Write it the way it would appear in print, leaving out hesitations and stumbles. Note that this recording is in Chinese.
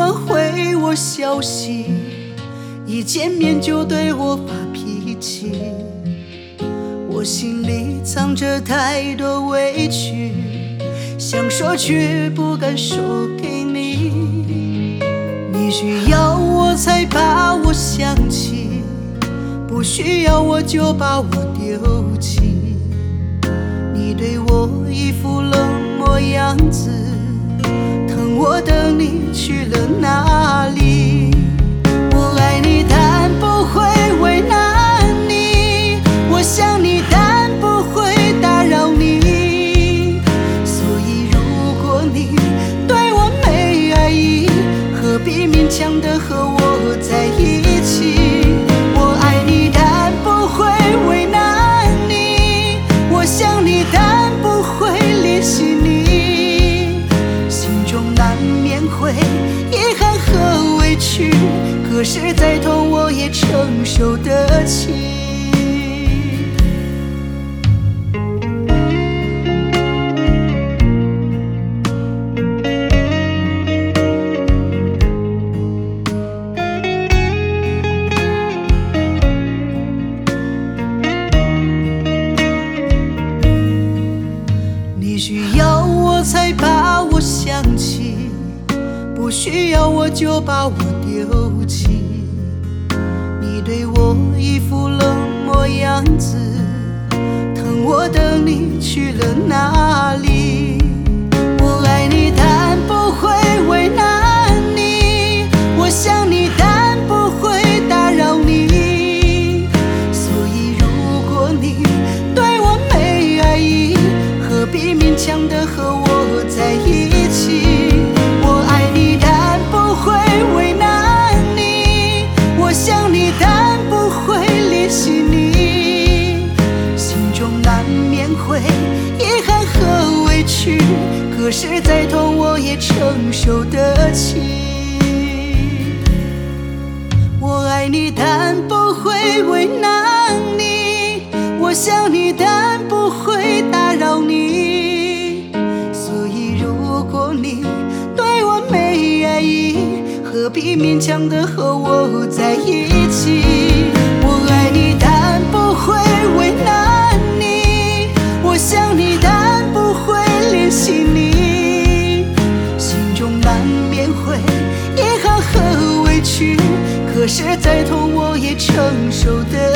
么回我消息？一见面就对我发脾气，我心里藏着太多委屈，想说却不敢说给你。你需要我才把我想起，不需要我就把我丢弃。你对我一副冷漠样子，疼我的你去了哪里？我爱你但不会为难你，我想你但不会打扰你。所以如果你对我没爱意，何必勉强的和我在一起？我爱你但不会为难你，我想你但不会联系你。心中难免会遗憾和委屈，可是再痛我也承受得起。你需要我才把我想起，不需要我就把我丢弃。你对我一副冷漠样子，疼我的你去了哪里？我爱你但不会为难你，我想你但不会打扰你。所以如果你对我没爱意，何必勉强的和我在一起？我爱你但不会为难你，我想你但不会联系你。心中难免会遗憾和委屈，可是再痛我也承受得起。我爱你但不会为难你，我想你但不会打扰你。所以如果你对我没爱意，何必勉强的和我在一起？我爱你但不会为难你，我想你但不会联系你。心中难免会遗憾和委屈，可是再痛我也承受得